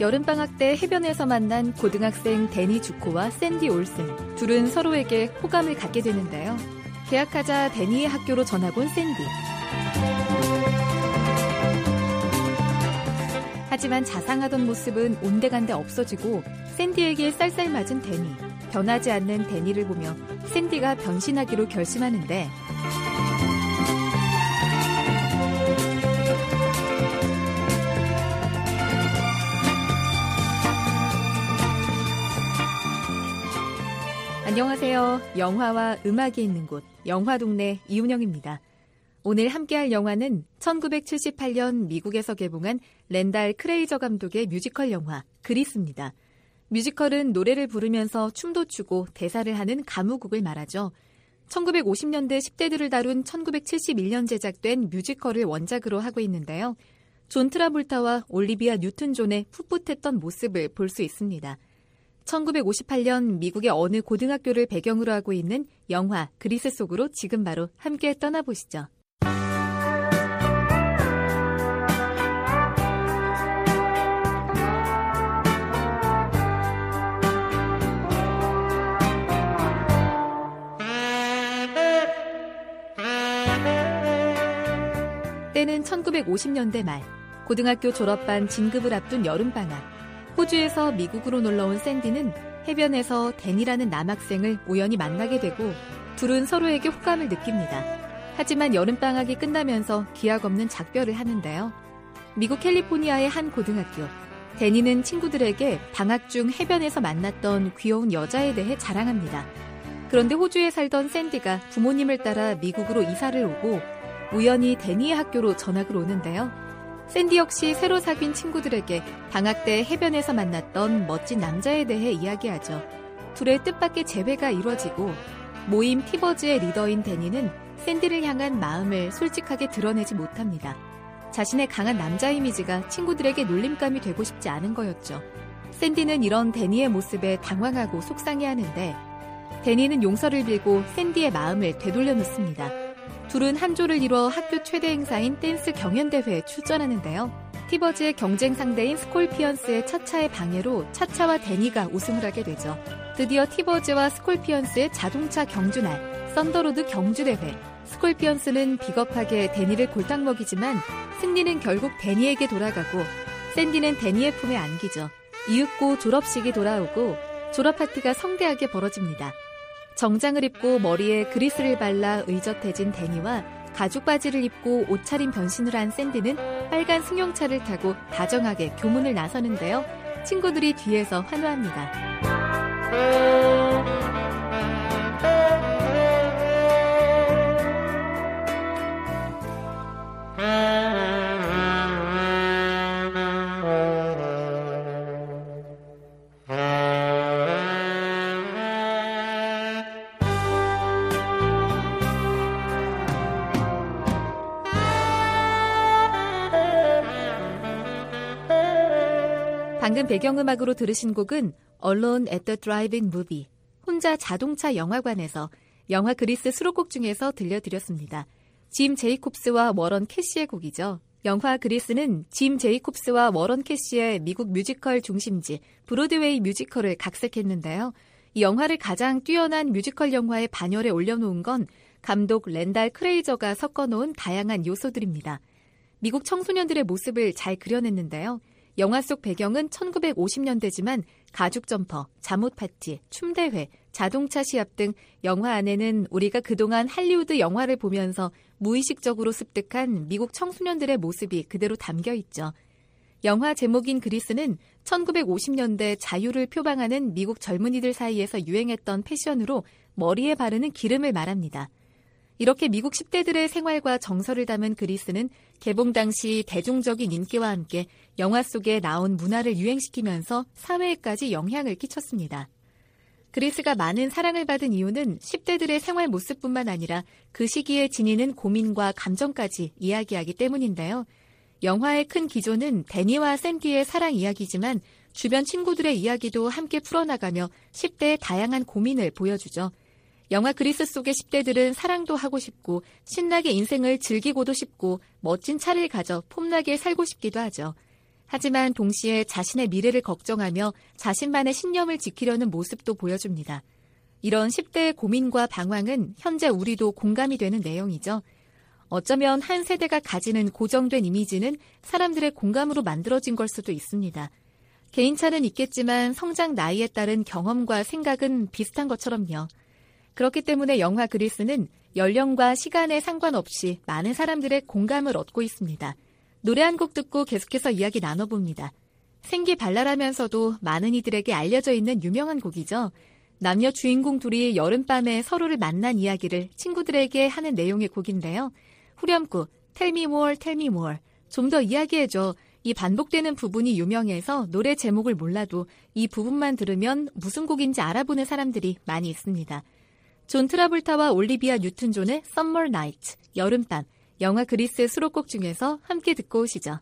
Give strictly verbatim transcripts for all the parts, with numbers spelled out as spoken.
여름방학 때 해변에서 만난 고등학생 데니 주코와 샌디 올슨. 둘은 서로에게 호감을 갖게 되는데요. 계약하자 데니의 학교로 전학 온 샌디. 하지만 자상하던 모습은 온데간데 없어지고 샌디에게 쌀쌀맞은 데니. 변하지 않는 데니를 보며 샌디가 변신하기로 결심하는데 안녕하세요. 영화와 음악이 있는 곳 영화동네 이은영입니다. 오늘 함께할 영화는 천구백칠십팔 년 미국에서 개봉한 랜달 크레이저 감독의 뮤지컬 영화 그리스입니다. 뮤지컬은 노래를 부르면서 춤도 추고 대사를 하는 가무곡을 말하죠. 천구백오십 년대 십 대들을 다룬 천구백칠십일 년 제작된 뮤지컬을 원작으로 하고 있는데요. 존 트라볼타와 올리비아 뉴튼 존의 풋풋했던 모습을 볼 수 있습니다. 천구백오십팔 년 미국의 어느 고등학교를 배경으로 하고 있는 영화 그리스 속으로 지금 바로 함께 떠나보시죠. 때는 천구백오십 년대 말, 고등학교 졸업반 진급을 앞둔 여름방학. 호주에서 미국으로 놀러온 샌디는 해변에서 데니라는 남학생을 우연히 만나게 되고 둘은 서로에게 호감을 느낍니다. 하지만 여름방학이 끝나면서 기약 없는 작별을 하는데요. 미국 캘리포니아의 한 고등학교. 데니는 친구들에게 방학 중 해변에서 만났던 귀여운 여자에 대해 자랑합니다. 그런데 호주에 살던 샌디가 부모님을 따라 미국으로 이사를 오고 우연히 데니의 학교로 전학을 오는데요. 샌디 역시 새로 사귄 친구들에게 방학 때 해변에서 만났던 멋진 남자에 대해 이야기하죠. 둘의 뜻밖의 재회가 이루어지고 모임 티버즈의 리더인 데니는 샌디를 향한 마음을 솔직하게 드러내지 못합니다. 자신의 강한 남자 이미지가 친구들에게 놀림감이 되고 싶지 않은 거였죠. 샌디는 이런 데니의 모습에 당황하고 속상해하는데 데니는 용서를 빌고 샌디의 마음을 되돌려 놓습니다. 둘은 한 조를 이뤄 학교 최대 행사인 댄스 경연대회에 출전하는데요. 티버즈의 경쟁 상대인 스콜피언스의 차차의 방해로 차차와 데니가 우승을 하게 되죠. 드디어 티버즈와 스콜피언스의 자동차 경주날, 썬더로드 경주대회. 스콜피언스는 비겁하게 데니를 골탕 먹이지만 승리는 결국 데니에게 돌아가고 샌디는 데니의 품에 안기죠. 이윽고 졸업식이 돌아오고 졸업 파티가 성대하게 벌어집니다. 정장을 입고 머리에 그리스를 발라 의젓해진 데니와 가죽 바지를 입고 옷차림 변신을 한 샌디는 빨간 승용차를 타고 다정하게 교문을 나서는데요. 친구들이 뒤에서 환호합니다. 방금 배경음악으로 들으신 곡은 Alone at the Drive-In Movie, 혼자 자동차 영화관에서 영화 그리스 수록곡 중에서 들려드렸습니다. 짐 제이콥스와 워런 캐시의 곡이죠. 영화 그리스는 짐 제이콥스와 워런 캐시의 미국 뮤지컬 중심지 브로드웨이 뮤지컬을 각색했는데요. 이 영화를 가장 뛰어난 뮤지컬 영화의 반열에 올려놓은 건 감독 랜달 크레이저가 섞어놓은 다양한 요소들입니다. 미국 청소년들의 모습을 잘 그려냈는데요. 영화 속 배경은 천구백오십 년대지만 가죽 점퍼, 잠옷 파티, 춤대회, 자동차 시합 등 영화 안에는 우리가 그동안 할리우드 영화를 보면서 무의식적으로 습득한 미국 청소년들의 모습이 그대로 담겨 있죠. 영화 제목인 그리스는 천구백오십 년대 자유를 표방하는 미국 젊은이들 사이에서 유행했던 패션으로 머리에 바르는 기름을 말합니다. 이렇게 미국 십 대들의 생활과 정서를 담은 그리스는 개봉 당시 대중적인 인기와 함께 영화 속에 나온 문화를 유행시키면서 사회에까지 영향을 끼쳤습니다. 그리스가 많은 사랑을 받은 이유는 십 대들의 생활 모습뿐만 아니라 그 시기에 지니는 고민과 감정까지 이야기하기 때문인데요. 영화의 큰 기조는 데니와 샌디의 사랑 이야기지만 주변 친구들의 이야기도 함께 풀어나가며 십 대의 다양한 고민을 보여주죠. 영화 그리스 속의 십 대들은 사랑도 하고 싶고 신나게 인생을 즐기고도 싶고 멋진 차를 가져 폼나게 살고 싶기도 하죠. 하지만 동시에 자신의 미래를 걱정하며 자신만의 신념을 지키려는 모습도 보여줍니다. 이런 십 대의 고민과 방황은 현재 우리도 공감이 되는 내용이죠. 어쩌면 한 세대가 가지는 고정된 이미지는 사람들의 공감으로 만들어진 걸 수도 있습니다. 개인차는 있겠지만 성장 나이에 따른 경험과 생각은 비슷한 것처럼요. 그렇기 때문에 영화 그리스는 연령과 시간에 상관없이 많은 사람들의 공감을 얻고 있습니다. 노래 한 곡 듣고 계속해서 이야기 나눠봅니다. 생기발랄하면서도 많은 이들에게 알려져 있는 유명한 곡이죠. 남녀 주인공 둘이 여름밤에 서로를 만난 이야기를 친구들에게 하는 내용의 곡인데요. 후렴구 Tell me more, tell me more. 좀 더 이야기해줘. 이 반복되는 부분이 유명해서 노래 제목을 몰라도 이 부분만 들으면 무슨 곡인지 알아보는 사람들이 많이 있습니다. 존 트라볼타와 올리비아 뉴튼 존의 Summer Night, 여름밤, 영화 그리스의 수록곡 중에서 함께 듣고 오시죠.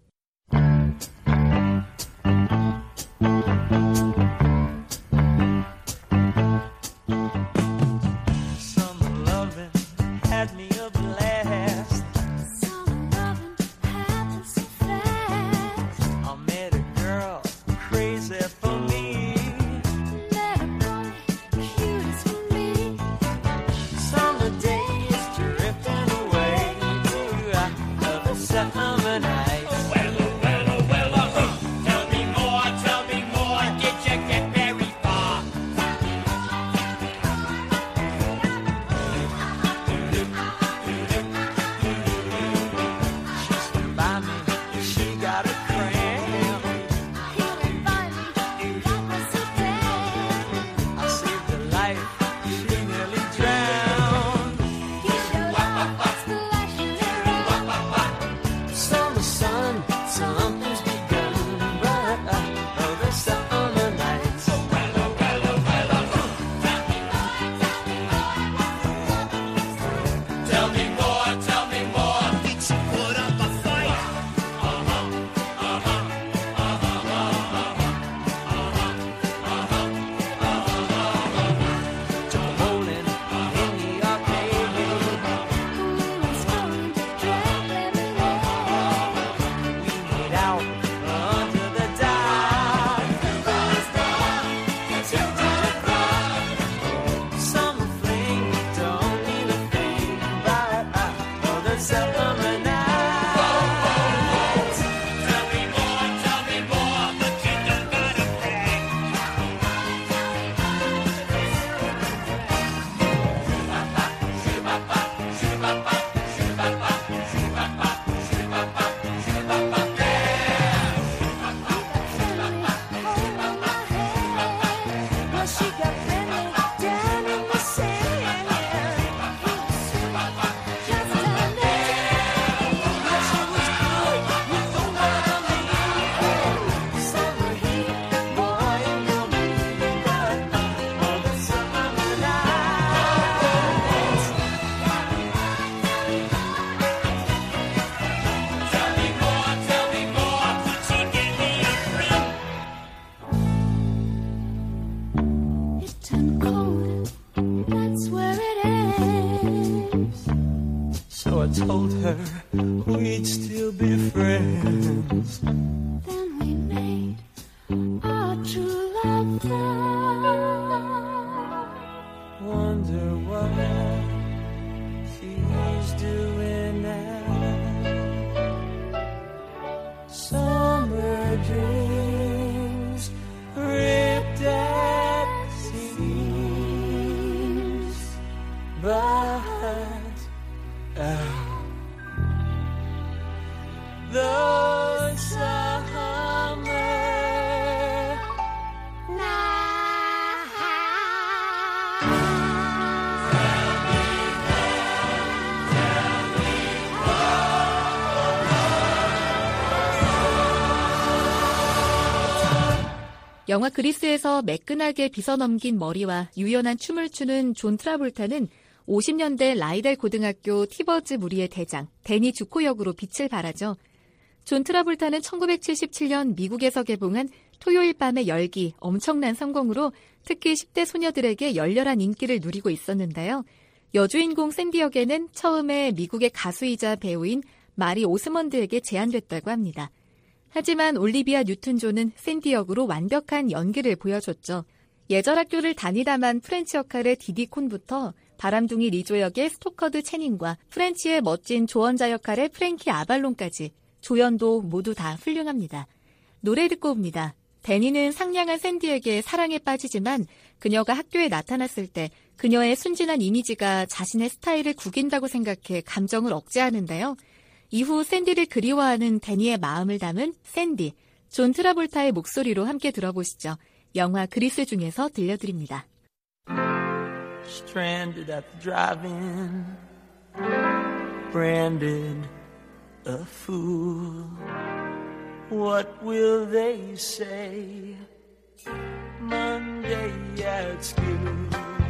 Told her we'd still be friends. Then we made our true love vow. Wonder what she's doing now. Summer dreams ripped at seams, but uh, the summer night. 영화 그리스에서 매끈하게 빗어넘긴 머리와 유연한 춤을 추는 존 트라볼타는 오십 년대 라이델 고등학교 티버즈 무리의 대장 데니 주코 역으로 빛을 발하죠. 존 트라볼타는 천구백칠십칠 년 미국에서 개봉한 토요일 밤의 열기 엄청난 성공으로 특히 십 대 소녀들에게 열렬한 인기를 누리고 있었는데요. 여주인공 샌디 역에는 처음에 미국의 가수이자 배우인 마리 오스먼드에게 제안됐다고 합니다. 하지만 올리비아 뉴튼 존은 샌디 역으로 완벽한 연기를 보여줬죠. 예절 학교를 다니다만 프렌치 역할의 디디 콘부터 바람둥이 리조 역의 스토커드 채닝과 프렌치의 멋진 조언자 역할의 프랭키 아발론까지 조연도 모두 다 훌륭합니다. 노래 듣고 옵니다. 데니는 상냥한 샌디에게 사랑에 빠지지만 그녀가 학교에 나타났을 때 그녀의 순진한 이미지가 자신의 스타일을 구긴다고 생각해 감정을 억제하는데요. 이후 샌디를 그리워하는 데니의 마음을 담은 샌디, 존 트라볼타의 목소리로 함께 들어보시죠. 영화 그리스 중에서 들려드립니다. Stranded at the drive-in, branded a fool. What will they say Monday at school?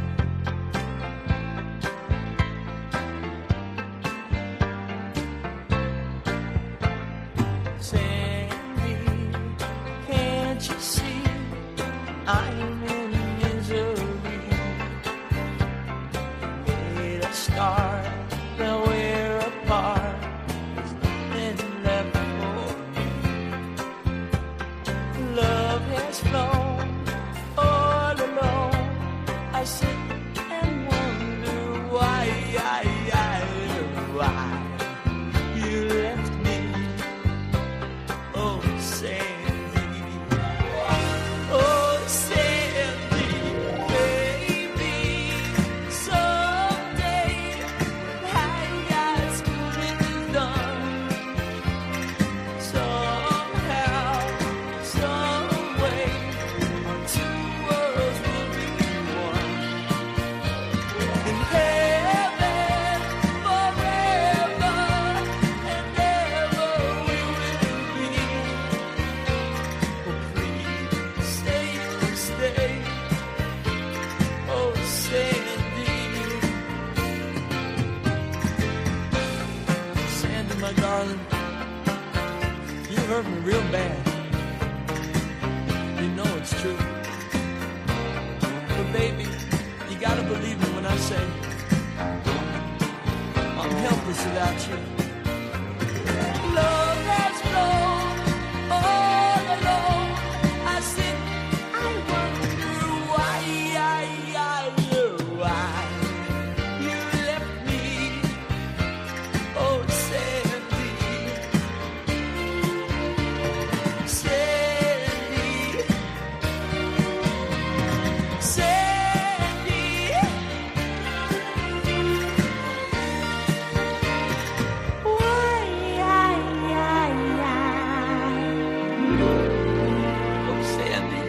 Sandy, can't you see I'm in misery? Made a start, now we're apart. There's nothing left for me. Love has flown all alone. I sit and wonder why, I, I, why you left me. Oh, Sandy, oh, Sandy, baby. Someday high school is done. Somehow, some way, our two worlds will be one. In heaven, forever and ever we will be. Oh, please stay, stay. Oh, Sandy, Sandy, my darling, you hurt me real bad. You know it's true. But baby, you gotta believe me when I say I'm helpless without you. Love has flown all alone. I sit, I wonder why, I, I, why you left me. Oh, Sandy, Sandy, Sandy. Why, I, I, I. Oh, Sandy.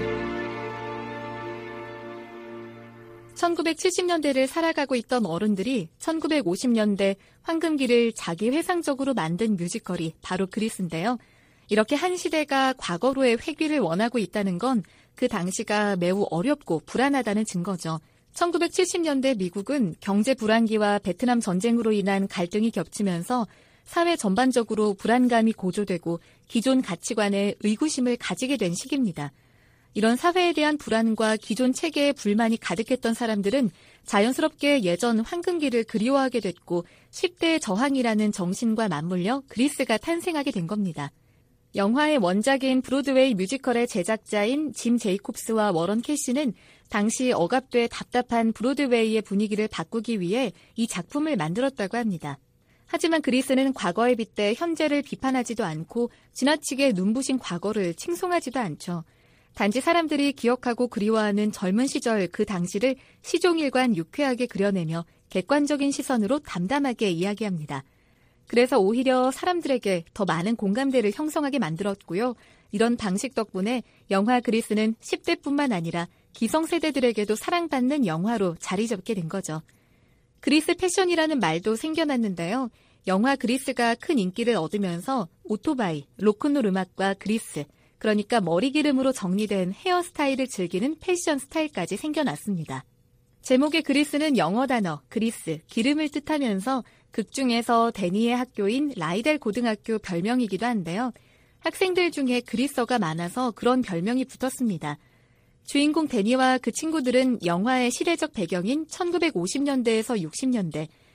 천구백칠십 년대를 살아가고 있던 어른들이 천구백오십 년대 황금기를 자기 회상적으로 만든 뮤지컬이 바로 그리스인데요. 이렇게 한 시대가 과거로의 회귀를 원하고 있다는 건 그 당시가 매우 어렵고 불안하다는 증거죠. 천구백칠십 년대 미국은 경제 불황기와 베트남 전쟁으로 인한 갈등이 겹치면서 사회 전반적으로 불안감이 고조되고 기존 가치관에 의구심을 가지게 된 시기입니다. 이런 사회에 대한 불안과 기존 체계에 불만이 가득했던 사람들은 자연스럽게 예전 황금기를 그리워하게 됐고 십 대의 저항이라는 정신과 맞물려 그리스가 탄생하게 된 겁니다. 영화의 원작인 브로드웨이 뮤지컬의 제작자인 짐 제이콥스와 워런 캐시는 당시 억압돼 답답한 브로드웨이의 분위기를 바꾸기 위해 이 작품을 만들었다고 합니다. 하지만 그리스는 과거에 빗대 현재를 비판하지도 않고 지나치게 눈부신 과거를 칭송하지도 않죠. 단지 사람들이 기억하고 그리워하는 젊은 시절 그 당시를 시종일관 유쾌하게 그려내며 객관적인 시선으로 담담하게 이야기합니다. 그래서 오히려 사람들에게 더 많은 공감대를 형성하게 만들었고요. 이런 방식 덕분에 영화 그리스는 십 대뿐만 아니라 기성세대들에게도 사랑받는 영화로 자리 잡게 된 거죠. 그리스 패션이라는 말도 생겨났는데요. 영화 그리스가 큰 인기를 얻으면서 오토바이, 로큰롤 음악과 그리스, 그러니까 머리 기름으로 정리된 헤어스타일을 즐기는 패션 스타일까지 생겨났습니다. 제목의 그리스는 영어 단어 그리스, 기름을 뜻하면서 극 중에서 데니의 학교인 라이델 고등학교 별명이기도 한데요. 학생들 중에 그리스어가 많아서 그런 별명이 붙었습니다. 주인공 데니와 그 친구들은 영화의 시대적 배경인 천구백오십 년대에서 육십 년대,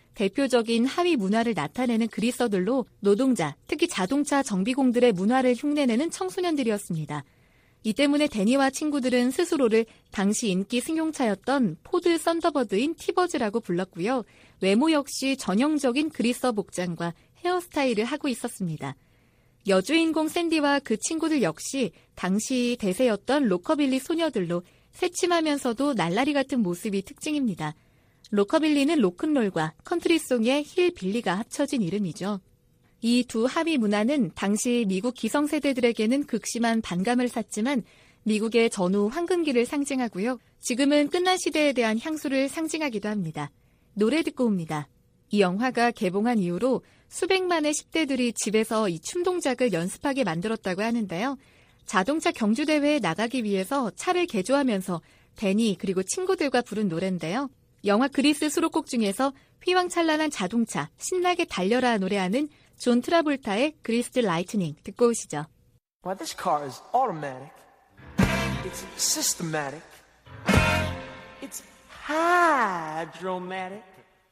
대표적인 하위 문화를 나타내는 그리서들로 노동자, 특히 자동차 정비공들의 문화를 흉내내는 청소년들이었습니다. 이 때문에 데니와 친구들은 스스로를 당시 인기 승용차였던 포드 썬더버드인 티버즈라고 불렀고요. 외모 역시 전형적인 그리서 복장과 헤어스타일을 하고 있었습니다. 여주인공 샌디와 그 친구들 역시 당시 대세였던 로커빌리 소녀들로 새침하면서도 날라리 같은 모습이 특징입니다. 로커빌리는 로큰롤과 컨트리송의 힐빌리가 합쳐진 이름이죠. 이 두 하위 문화는 당시 미국 기성세대들에게는 극심한 반감을 샀지만 미국의 전후 황금기를 상징하고요. 지금은 끝난 시대에 대한 향수를 상징하기도 합니다. 노래 듣고 옵니다. 이 영화가 개봉한 이후로 수백만의 십 대들이 집에서 이 춤 동작을 연습하게 만들었다고 하는데요. 자동차 경주대회에 나가기 위해서 차를 개조하면서 데니 그리고 친구들과 부른 노래인데요. 영화 그리스 수록곡 중에서 휘황찬란한 자동차, 신나게 달려라 노래하는 존 트라볼타의 그리스 라이트닝 듣고 오시죠. Well, this car is automatic. It's systematic. It's hydromatic.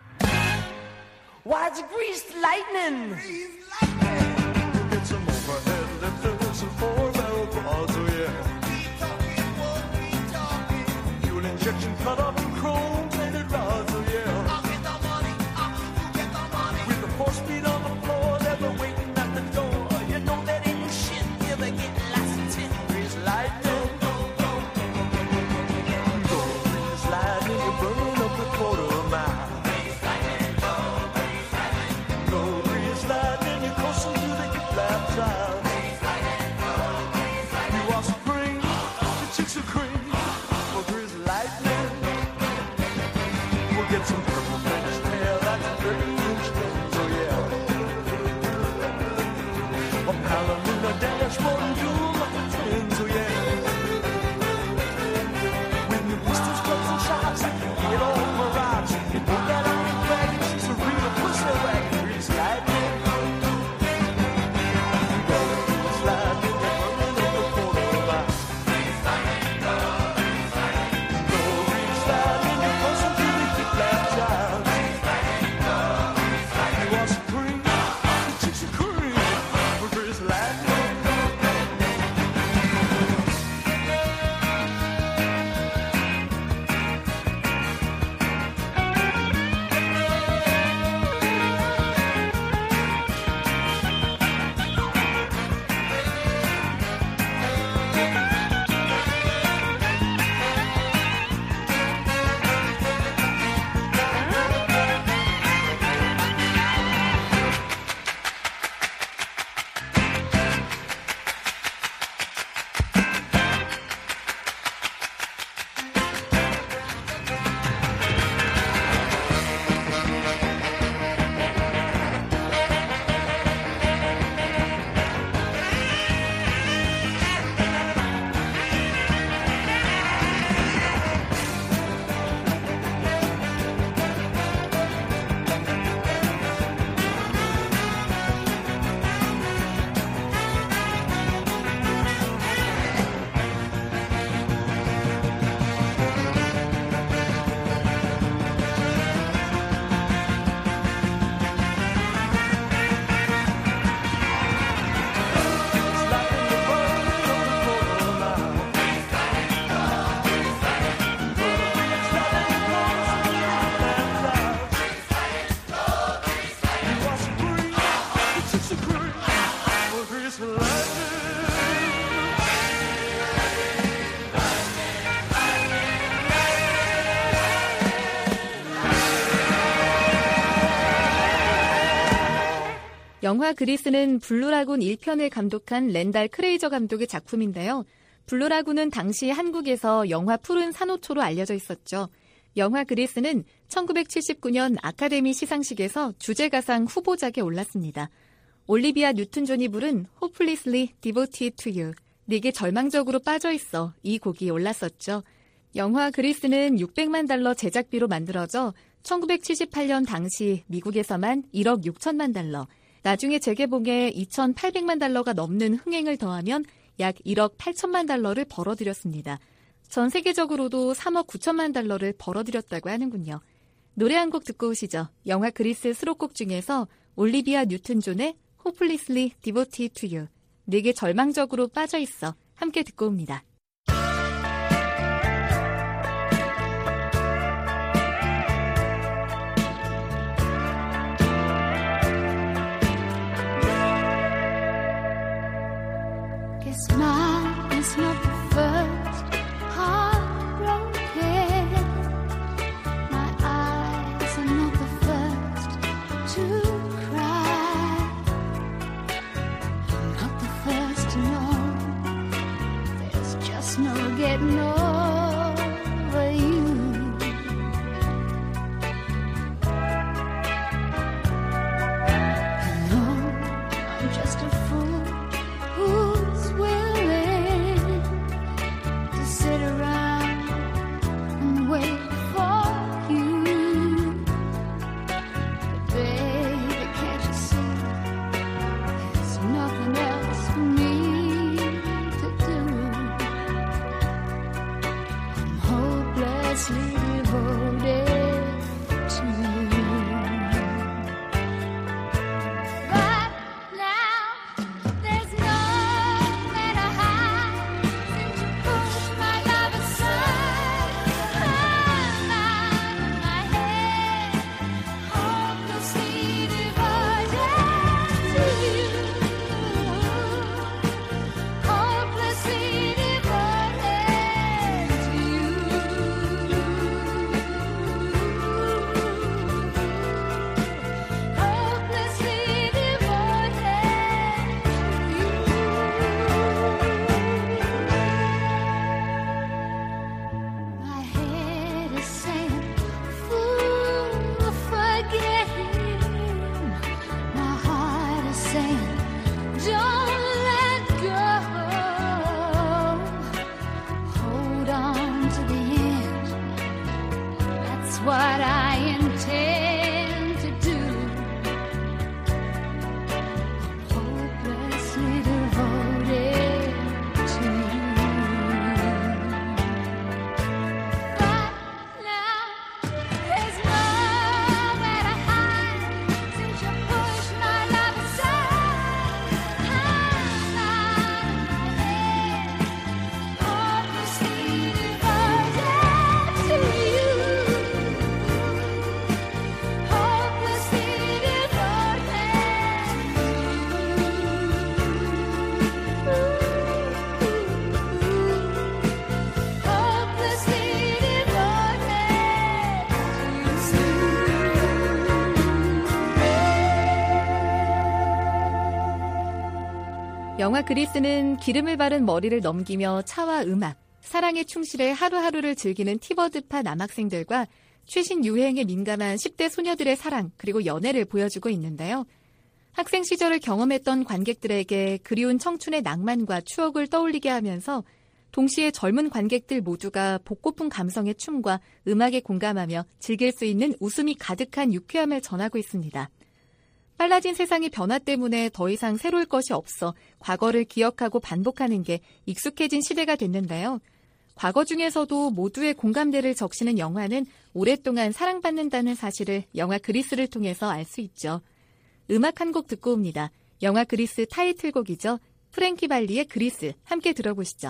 Why, it's greased lightning. Greased lightning. Get some overhead lifters and four-barrel quads, oh yeah. Keep talking, won't be talking. Fuel injection cut up in chrome-plated rods, oh yeah. I'll get the money, I'll get the money. With the four-speed on the floor, never waiting at the door. You know that ain't no shit, you'll be getting lots of tin. Greased lightning. Go, go, go, go, go, go, go, go. Go, greased lightning, you're burning up a quarter mile. 영화 그리스는 블루라군 일 편을 감독한 랜달 크레이저 감독의 작품인데요. 블루라군은 당시 한국에서 영화 푸른 산호초로 알려져 있었죠. 영화 그리스는 천구백칠십구 년 아카데미 시상식에서 주제가상 후보작에 올랐습니다. 올리비아 뉴튼 존이 부른 Hopelessly Devoted to You, 네게 절망적으로 빠져있어 이 곡이 올랐었죠. 영화 그리스는 육백만 달러 제작비로 만들어져 천구백칠십팔 년 당시 미국에서만 일억 육천만 달러, 나중에 재개봉에 이천팔백만 달러가 넘는 흥행을 더하면 약 일억 팔천만 달러를 벌어들였습니다. 전 세계적으로도 삼억 구천만 달러를 벌어들였다고 하는군요. 노래 한 곡 듣고 오시죠. 영화 그리스 수록곡 중에서 올리비아 뉴튼 존의 Hopelessly Devoted to You, 내게 절망적으로 빠져있어, 함께 듣고 옵니다. Guess mine is not the first heartbroken. My eyes are not the first to cry. I'm not the first to know. There's just no getting over you. I know I'm just a fool who's willing to sit around and wait for you. But baby, can't you see there's nothing else for me to do? I'm hopelessly devoted to you. But now there's nowhere to hide since you pushed my love aside. I'm out of my head, hopelessly devoted to you. Hopelessly devoted to you. Hopelessly devoted to you. My head is saying, fool, forget him. My heart is saying, don't let go. Hold on to the end. That's what I intend to do. Hopelessly devoted to you. But now there's nowhere to hide since you pushed my love aside. I'm out of my head, hopelessly devoted to you. Hopelessly devoted to you. Hopelessly devoted. 영화 그리스는 기름을 바른 머리를 넘기며 차와 음악, 사랑에 충실해 하루하루를 즐기는 티버드파 남학생들과 최신 유행에 민감한 십 대 소녀들의 사랑 그리고 연애를 보여주고 있는데요. 학생 시절을 경험했던 관객들에게 그리운 청춘의 낭만과 추억을 떠올리게 하면서 동시에 젊은 관객들 모두가 복고풍 감성의 춤과 음악에 공감하며 즐길 수 있는 웃음이 가득한 유쾌함을 전하고 있습니다. 빨라진 세상의 변화 때문에 더 이상 새로울 것이 없어 과거를 기억하고 반복하는 게 익숙해진 시대가 됐는데요. 과거 중에서도 모두의 공감대를 적시는 영화는 오랫동안 사랑받는다는 사실을 영화 그리스를 통해서 알 수 있죠. 음악 한 곡 듣고 옵니다. 영화 그리스 타이틀곡이죠. 프랭키 발리의 그리스, 함께 들어보시죠.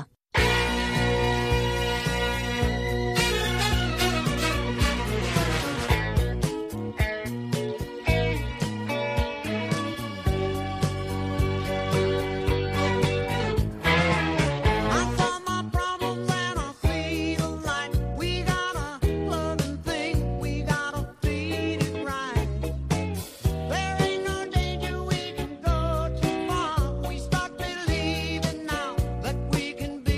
I saw my problems and I see the light. We gotta love and think, we gotta feed it right. There ain't no danger we can go too far. We start believing now that we can be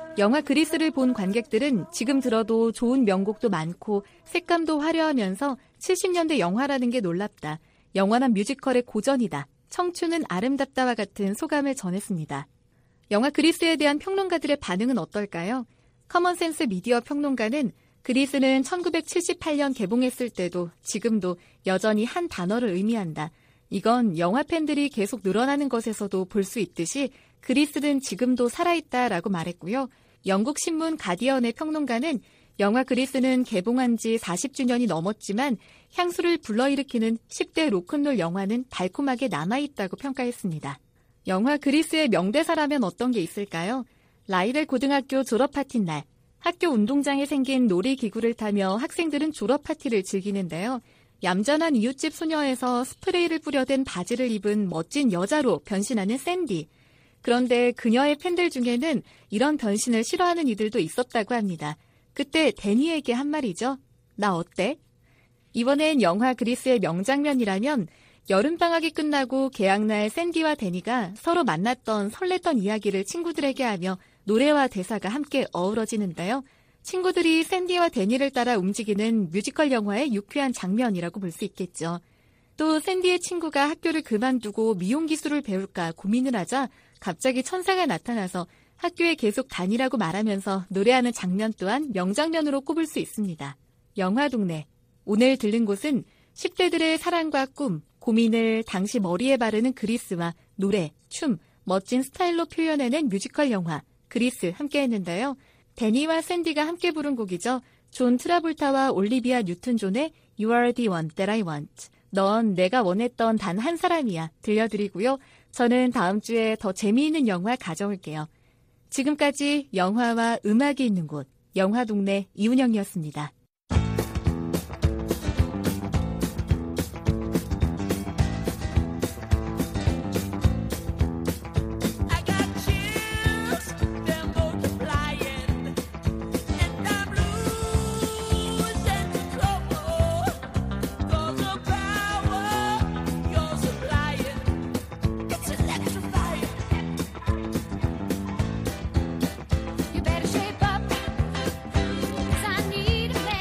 영화 그리스를 본 관객들은 지금 들어도 좋은 명곡도 많고 색감도 화려하면서 칠십 년대 영화라는 게 놀랍다. 영원한 뮤지컬의 고전이다. 청춘은 아름답다와 같은 소감을 전했습니다. 영화 그리스에 대한 평론가들의 반응은 어떨까요? 커먼센스 미디어 평론가는 그리스는 천구백칠십팔 년 개봉했을 때도 지금도 여전히 한 단어를 의미한다. 이건 영화 팬들이 계속 늘어나는 것에서도 볼 수 있듯이 그리스는 지금도 살아있다라고 말했고요. 영국 신문 가디언의 평론가는 영화 그리스는 개봉한 지 사십 주년이 넘었지만 향수를 불러일으키는 십 대 로큰롤 영화는 달콤하게 남아있다고 평가했습니다. 영화 그리스의 명대사라면 어떤 게 있을까요? 라이델 고등학교 졸업 파티 날 학교 운동장에 생긴 놀이기구를 타며 학생들은 졸업 파티를 즐기는데요. 얌전한 이웃집 소녀에서 스프레이를 뿌려댄 바지를 입은 멋진 여자로 변신하는 샌디. 그런데 그녀의 팬들 중에는 이런 변신을 싫어하는 이들도 있었다고 합니다. 그때 데니에게 한 말이죠. 나 어때? 이번엔 영화 그리스의 명장면이라면 여름방학이 끝나고 개학날 샌디와 데니가 서로 만났던 설렜던 이야기를 친구들에게 하며 노래와 대사가 함께 어우러지는데요. 친구들이 샌디와 데니를 따라 움직이는 뮤지컬 영화의 유쾌한 장면이라고 볼 수 있겠죠. 또 샌디의 친구가 학교를 그만두고 미용 기술을 배울까 고민을 하자 갑자기 천사가 나타나서 학교에 계속 다니라고 말하면서 노래하는 장면 또한 명장면으로 꼽을 수 있습니다. 영화동네. 오늘 들른 곳은 십 대들의 사랑과 꿈, 고민을 당시 머리에 바르는 그리스와 노래, 춤, 멋진 스타일로 표현해낸 뮤지컬 영화 그리스 함께 했는데요. 데니와 샌디가 함께 부른 곡이죠. 존 트라볼타와 올리비아 뉴튼 존의 You are the one that I want. 넌 내가 원했던 단 한 사람이야 들려드리고요. 저는 다음 주에 더 재미있는 영화 가져올게요. 지금까지 영화와 음악이 있는 곳 영화동네 이운영이었습니다. I got chills, they're multiplying, and I'm losing control. 'Cause the power you're supplying, it's electrifying. You better shape up, 'cause I need a man.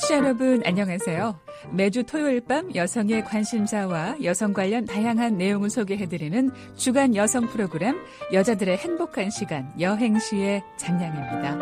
청취자 여러분 안녕하세요. 매주 토요일 밤 여성의 관심사와 여성 관련 다양한 내용을 소개해드리는 주간 여성 프로그램 여자들의 행복한 시간 여행시의 장량입니다.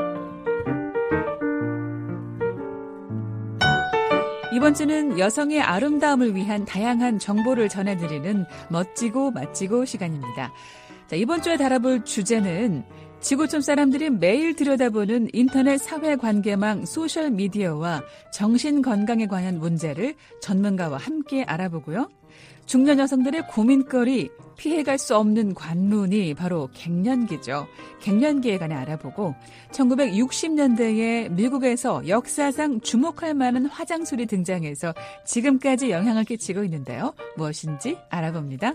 이번 주는 여성의 아름다움을 위한 다양한 정보를 전해드리는 멋지고 맛지고 시간입니다. 자, 이번 주에 다뤄볼 주제는 지구촌 사람들이 매일 들여다보는 인터넷 사회관계망 소셜미디어와 정신건강에 관한 문제를 전문가와 함께 알아보고요. 중년 여성들의 고민거리, 피해갈 수 없는 관문이 바로 갱년기죠. 갱년기에 관해 알아보고 천구백육십 년대에 미국에서 역사상 주목할 만한 화장술이 등장해서 지금까지 영향을 끼치고 있는데요. 무엇인지 알아봅니다.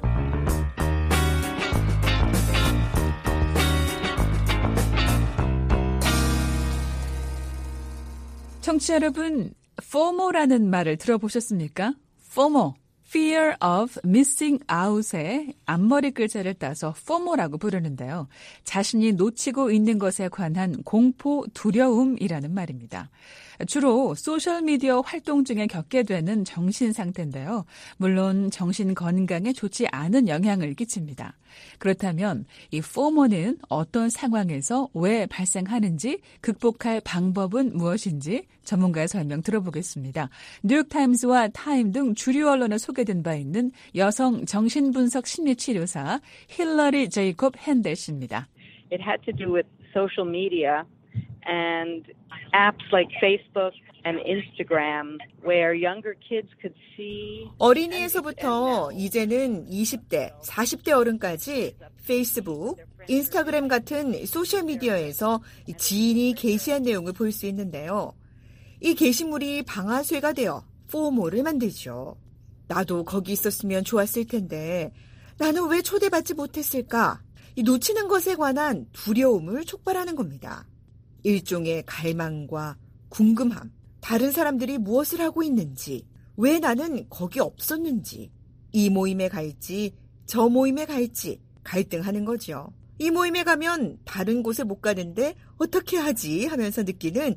청취자 여러분, 포모라는 말을 들어보셨습니까? 포모, Fear of Missing Out의 앞머리 글자를 따서 포모라고 부르는데요. 자신이 놓치고 있는 것에 관한 공포, 두려움이라는 말입니다. 주로 소셜미디어 활동 중에 겪게 되는 정신 상태인데요. 물론 정신 건강에 좋지 않은 영향을 끼칩니다. 그렇다면 이 포모는 어떤 상황에서 왜 발생하는지, 극복할 방법은 무엇인지 전문가의 설명 들어보겠습니다. 뉴욕타임스와 타임 등 주류 언론에 소개된 바 있는 여성 정신분석 심리치료사 힐러리 제이콥 핸델 씨입니다. It had to do with social media and apps like Facebook and Instagram where younger kids could see. 어린이에서부터 이제는 이십 대, 사십 대 어른까지 페이스북, 인스타그램 같은 소셜미디어에서 지인이 게시한 내용을 볼 수 있는데요. 이 게시물이 방아쇠가 되어 포모를 만들죠. 나도 거기 있었으면 좋았을 텐데 나는 왜 초대받지 못했을까? 이 놓치는 것에 관한 두려움을 촉발하는 겁니다. 일종의 갈망과 궁금함, 다른 사람들이 무엇을 하고 있는지, 왜 나는 거기 없었는지, 이 모임에 갈지 저 모임에 갈지 갈등하는 거죠. 이 모임에 가면 다른 곳에 못 가는데 어떻게 하지 하면서 느끼는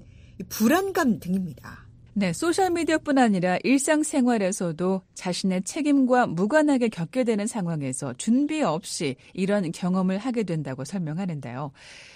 불안감 등입니다. 네, 소셜미디어뿐 아니라 일상생활에서도 자신의 책임과 무관하게 겪게 되는 상황에서 준비 없이 이런 경험을 하게 된다고 설명하는데요.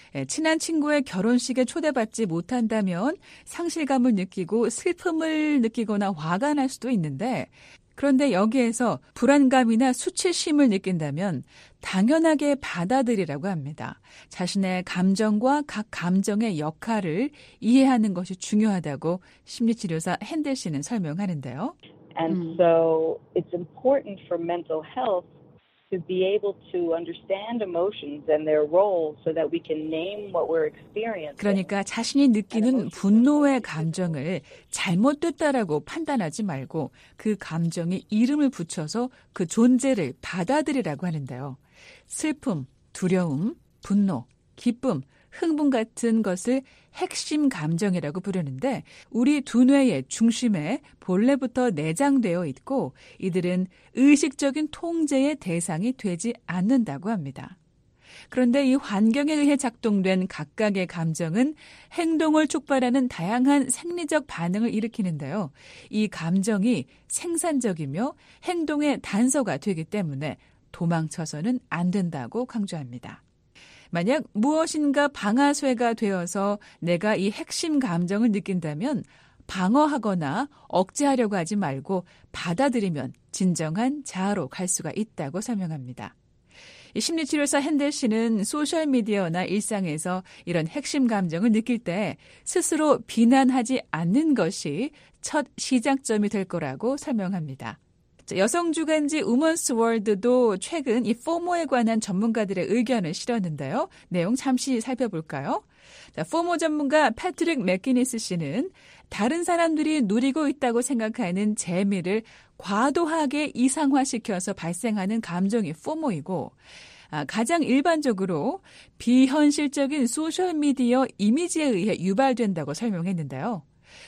친한 친구의 결혼식에 초대받지 못한다면 상실감을 느끼고 슬픔을 느끼거나 화가 날 수도 있는데, 그런데 여기에서 불안감이나 수치심을 느낀다면 당연하게 받아들이라고 합니다. 자신의 감정과 각 감정의 역할을 이해하는 것이 중요하다고 심리치료사 핸델 씨는 설명하는데요. And 음. so it's important for mental health to be able to understand emotions and their role so that we can name what we're experiencing. 그러니까 자신이 느끼는 분노의 감정을 잘못됐다라고 판단하지 말고 그 감정에 이름을 붙여서 그 존재를 받아들이라고 하는데요. 슬픔, 두려움, 분노, 기쁨, 흥분 같은 것을 핵심 감정이라고 부르는데 우리 두뇌의 중심에 본래부터 내장되어 있고 이들은 의식적인 통제의 대상이 되지 않는다고 합니다. 그런데 이 환경에 의해 작동된 각각의 감정은 행동을 촉발하는 다양한 생리적 반응을 일으키는데요. 이 감정이 생산적이며 행동의 단서가 되기 때문에 도망쳐서는 안 된다고 강조합니다. 만약 무엇인가 방아쇠가 되어서 내가 이 핵심 감정을 느낀다면 방어하거나 억제하려고 하지 말고 받아들이면 진정한 자아로 갈 수가 있다고 설명합니다. 심리치료사 핸델 씨는 소셜미디어나 일상에서 이런 핵심 감정을 느낄 때 스스로 비난하지 않는 것이 첫 시작점이 될 거라고 설명합니다. 여성 주간지 우먼스 월드도 최근 이 포모에 관한 전문가들의 의견을 실었는데요. 내용 잠시 살펴볼까요? 자, 포모 전문가 패트릭 맥기니스 씨는 다른 사람들이 누리고 있다고 생각하는 재미를 과도하게 이상화시켜서 발생하는 감정이 포모이고 아, 가장 일반적으로 비현실적인 소셜미디어 이미지에 의해 유발된다고 설명했는데요.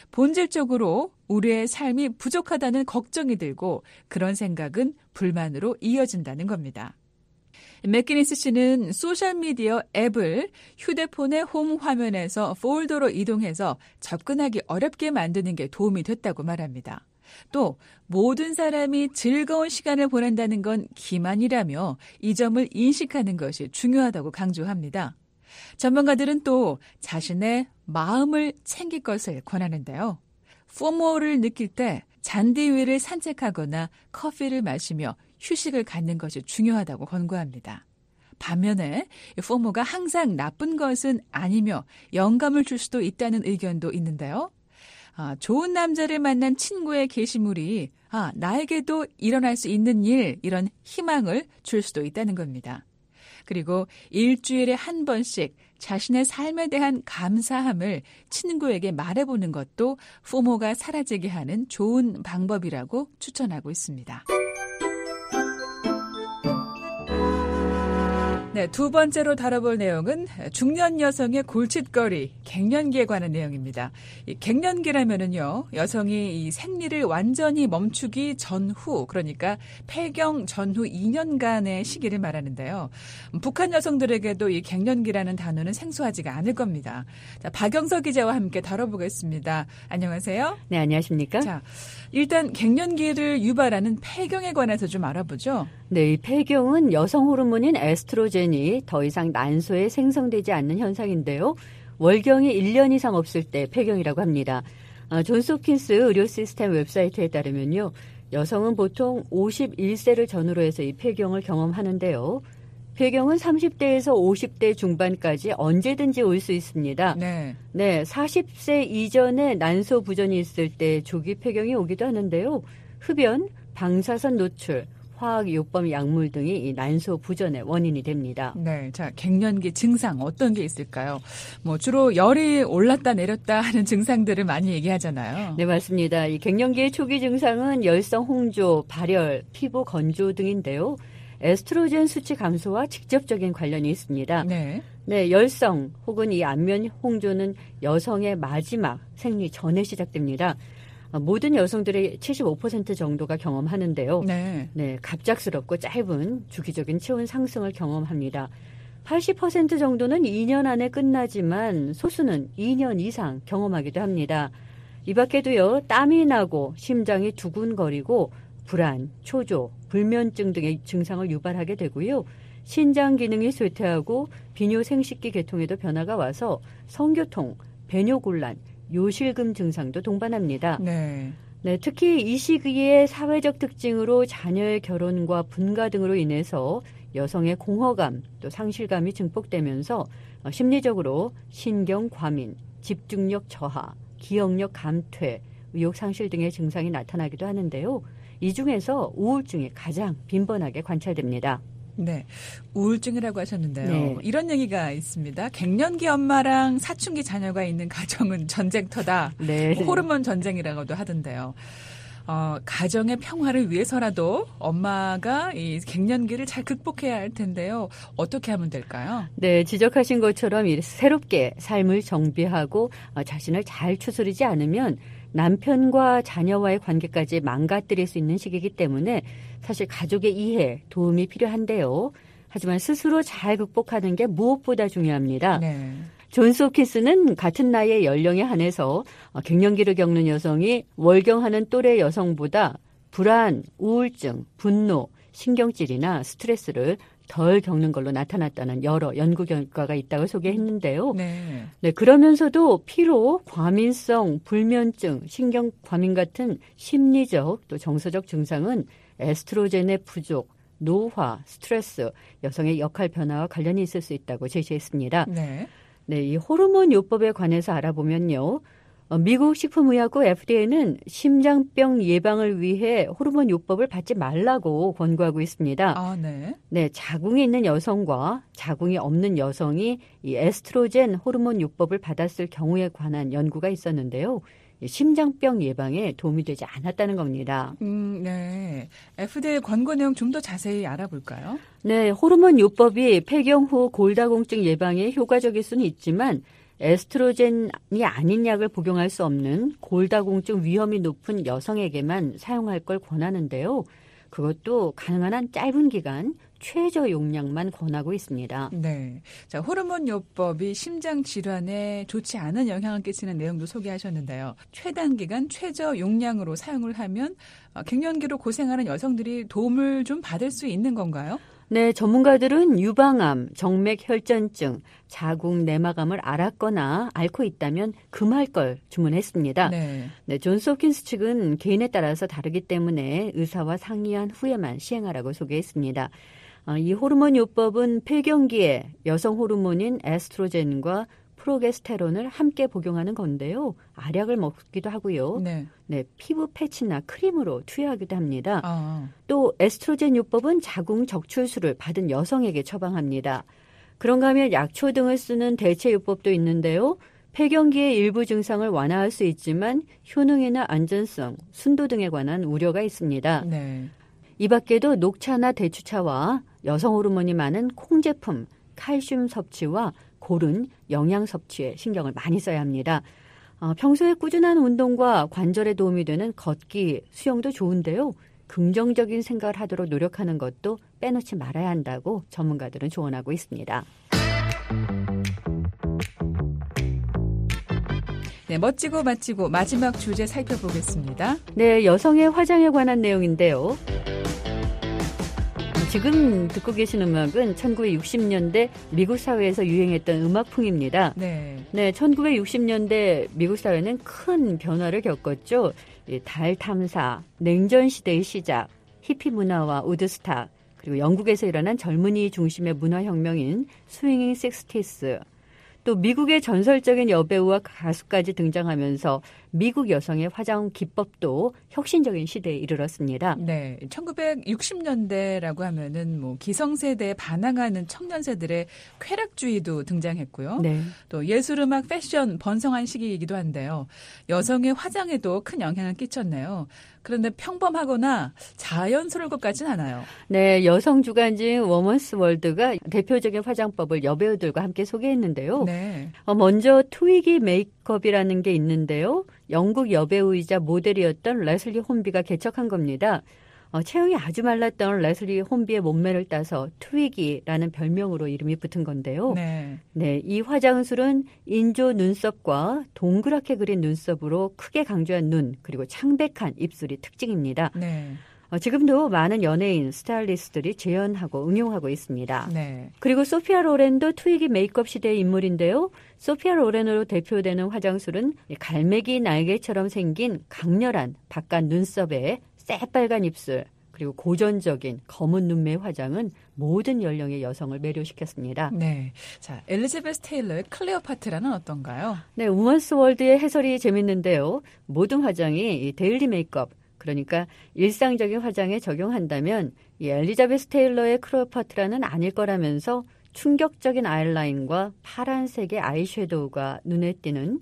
본질적으로 우리의 삶이 부족하다는 걱정이 들고 그런 생각은 불만으로 이어진다는 겁니다. 맥기니스 씨는 소셜미디어 앱을 휴대폰의 홈 화면에서 폴더로 이동해서 접근하기 어렵게 만드는 게 도움이 됐다고 말합니다. 또 모든 사람이 즐거운 시간을 보낸다는 건 기만이라며 이 점을 인식하는 것이 중요하다고 강조합니다. 전문가들은 또 자신의 마음을 챙길 것을 권하는데요. 포모를 느낄 때 잔디 위를 산책하거나 커피를 마시며 휴식을 갖는 것이 중요하다고 권고합니다. 반면에 포모가 항상 나쁜 것은 아니며 영감을 줄 수도 있다는 의견도 있는데요. 아, 좋은 남자를 만난 친구의 게시물이 아, 나에게도 일어날 수 있는 일, 이런 희망을 줄 수도 있다는 겁니다. 그리고 일주일에 한 번씩 자신의 삶에 대한 감사함을 친구에게 말해보는 것도 포모가 사라지게 하는 좋은 방법이라고 추천하고 있습니다. 네, 두 번째로 다뤄볼 내용은 중년 여성의 골칫거리, 갱년기에 관한 내용입니다. 이 갱년기라면은요, 여성이 이 생리를 완전히 멈추기 전후, 그러니까 폐경 전후 이 년간의 시기를 말하는데요. 북한 여성들에게도 이 갱년기라는 단어는 생소하지가 않을 겁니다. 자, 박영서 기자와 함께 다뤄보겠습니다. 안녕하세요. 네, 안녕하십니까? 자, 일단 갱년기를 유발하는 폐경에 관해서 좀 알아보죠. 네, 이 폐경은 여성 호르몬인 에스트로겐이 더 이상 난소에 생성되지 않는 현상인데요. 월경이 일 년 이상 없을 때 폐경이라고 합니다. 어, 존스 홉킨스 의료 시스템 웹사이트에 따르면요. 여성은 보통 오십일 세를 전후로 해서 이 폐경을 경험하는데요. 폐경은 삼십 대에서 오십 대 중반까지 언제든지 올 수 있습니다. 네. 네, 사십 세 이전에 난소 부전이 있을 때 조기 폐경이 오기도 하는데요. 흡연, 방사선 노출, 화학요법 약물 등이 이 난소 부전의 원인이 됩니다. 네, 자 갱년기 증상 어떤 게 있을까요? 뭐 주로 열이 올랐다 내렸다 하는 증상들을 많이 얘기하잖아요. 네, 맞습니다. 이 갱년기의 초기 증상은 열성 홍조, 발열, 피부 건조 등인데요. 에스트로겐 수치 감소와 직접적인 관련이 있습니다. 네. 네, 열성 혹은 이 안면 홍조는 여성의 마지막 생리 전에 시작됩니다. 모든 여성들의 칠십오 퍼센트 정도가 경험하는데요. 네. 네, 갑작스럽고 짧은 주기적인 체온 상승을 경험합니다. 팔십 퍼센트 정도는 이 년 안에 끝나지만 소수는 이 년 이상 경험하기도 합니다. 이 밖에도요, 땀이 나고 심장이 두근거리고 불안, 초조, 불면증 등의 증상을 유발하게 되고요. 신장 기능이 쇠퇴하고 비뇨 생식기 계통에도 변화가 와서 성교통, 배뇨곤란, 요실금 증상도 동반합니다. 네. 네, 특히 이 시기의 사회적 특징으로 자녀의 결혼과 분가 등으로 인해서 여성의 공허감 또 상실감이 증폭되면서 심리적으로 신경 과민, 집중력 저하, 기억력 감퇴, 의욕 상실 등의 증상이 나타나기도 하는데요. 이 중에서 우울증이 가장 빈번하게 관찰됩니다. 네, 우울증이라고 하셨는데요. 네. 이런 얘기가 있습니다. 갱년기 엄마랑 사춘기 자녀가 있는 가정은 전쟁터다. 네. 호르몬 전쟁이라고도 하던데요. 어, 가정의 평화를 위해서라도 엄마가 이 갱년기를 잘 극복해야 할 텐데요. 어떻게 하면 될까요? 네, 지적하신 것처럼 새롭게 삶을 정비하고 자신을 잘 추스르지 않으면 남편과 자녀와의 관계까지 망가뜨릴 수 있는 시기이기 때문에 사실 가족의 이해, 도움이 필요한데요. 하지만 스스로 잘 극복하는 게 무엇보다 중요합니다. 네. 존스 홉킨스는 같은 나이의 연령에 한해서 갱년기를 겪는 여성이 월경하는 또래 여성보다 불안, 우울증, 분노, 신경질이나 스트레스를 덜 겪는 걸로 나타났다는 여러 연구 결과가 있다고 소개했는데요. 네. 네, 그러면서도 피로, 과민성, 불면증, 신경 과민 같은 심리적 또 정서적 증상은 에스트로겐의 부족, 노화, 스트레스, 여성의 역할 변화와 관련이 있을 수 있다고 제시했습니다. 네. 네, 이 호르몬 요법에 관해서 알아보면요. 어, 미국 식품의약국 에프디에이는 심장병 예방을 위해 호르몬 요법을 받지 말라고 권고하고 있습니다. 아, 네. 네, 자궁이 있는 여성과 자궁이 없는 여성이 이 에스트로겐 호르몬 요법을 받았을 경우에 관한 연구가 있었는데요. 심장병 예방에 도움이 되지 않았다는 겁니다. 음, 네. 에프디에이 권고 내용 좀 더 자세히 알아볼까요? 네, 호르몬 요법이 폐경 후 골다공증 예방에 효과적일 수는 있지만 에스트로겐이 아닌 약을 복용할 수 없는 골다공증 위험이 높은 여성에게만 사용할 걸 권하는데요. 그것도 가능한 한 짧은 기간 최저 용량만 권하고 있습니다. 네. 자, 호르몬 요법이 심장 질환에 좋지 않은 영향을 끼치는 내용도 소개하셨는데요. 최단기간 최저 용량으로 사용을 하면 갱년기로 고생하는 여성들이 도움을 좀 받을 수 있는 건가요? 네, 전문가들은 유방암, 정맥혈전증, 자궁 내막암을 앓았거나 앓고 있다면 금할 걸 주문했습니다. 네. 네, 존스 홉킨스 측은 개인에 따라서 다르기 때문에 의사와 상의한 후에만 시행하라고 소개했습니다. 어, 이 호르몬 요법은 폐경기에 여성 호르몬인 에스트로겐과 프로게스테론을 함께 복용하는 건데요. 알약을 먹기도 하고요. 네. 네, 피부 패치나 크림으로 투여하기도 합니다. 아. 또 에스트로겐 요법은 자궁 적출술을 받은 여성에게 처방합니다. 그런가 하면 약초 등을 쓰는 대체 요법도 있는데요. 폐경기의 일부 증상을 완화할 수 있지만 효능이나 안전성, 순도 등에 관한 우려가 있습니다. 네. 이 밖에도 녹차나 대추차와 여성 호르몬이 많은 콩 제품, 칼슘 섭취와 고른 영양 섭취에 신경을 많이 써야 합니다. 어, 평소에 꾸준한 운동과 관절에 도움이 되는 걷기, 수영도 좋은데요. 긍정적인 생각을 하도록 노력하는 것도 빼놓지 말아야 한다고 전문가들은 조언하고 있습니다. 네, 멋지고 마치고 마지막 주제 살펴보겠습니다. 네, 여성의 화장에 관한 내용인데요. 지금 듣고 계신 음악은 천구백육십 년대 미국 사회에서 유행했던 음악풍입니다. 네. 네, 천구백육십 년대 미국 사회는 큰 변화를 겪었죠. 달 탐사, 냉전 시대의 시작, 히피 문화와 우드스탁, 그리고 영국에서 일어난 젊은이 중심의 문화혁명인 스윙잉 식스티스, 또 미국의 전설적인 여배우와 가수까지 등장하면서 미국 여성의 화장 기법도 혁신적인 시대에 이르렀습니다. 네, 천구백육십 년대라고 하면은 뭐 기성세대에 반항하는 청년세들의 쾌락주의도 등장했고요. 네. 또 예술음악, 패션 번성한 시기이기도 한데요. 여성의 화장에도 큰 영향을 끼쳤네요. 그런데 평범하거나 자연스러울 것 같진 않아요. 네, 여성 주간지인 워먼스 월드가 대표적인 화장법을 여배우들과 함께 소개했는데요. 네. 어, 먼저 트위기 메이크업이라는 게 있는데요. 영국 여배우이자 모델이었던 레슬리 혼비가 개척한 겁니다. 어, 체형이 아주 말랐던 레슬리 혼비의 몸매를 따서 트위기라는 별명으로 이름이 붙은 건데요. 네. 네, 이 화장술은 인조 눈썹과 동그랗게 그린 눈썹으로 크게 강조한 눈, 그리고 창백한 입술이 특징입니다. 네. 어, 지금도 많은 연예인, 스타일리스트들이 재현하고 응용하고 있습니다. 네. 그리고 소피아 로렌도 트위기 메이크업 시대의 인물인데요. 소피아 로렌으로 대표되는 화장술은 갈매기 날개처럼 생긴 강렬한 바깥 눈썹에 새빨간 입술, 그리고 고전적인 검은 눈매의 화장은 모든 연령의 여성을 매료시켰습니다. 네. 자, 엘리자베스 테일러의 클레오파트라는 어떤가요? 네, 우먼스 월드의 해설이 재밌는데요. 모든 화장이 이 데일리 메이크업, 그러니까 일상적인 화장에 적용한다면 이 엘리자베스 테일러의 클레오파트라는 아닐 거라면서 충격적인 아이라인과 파란색의 아이섀도우가 눈에 띄는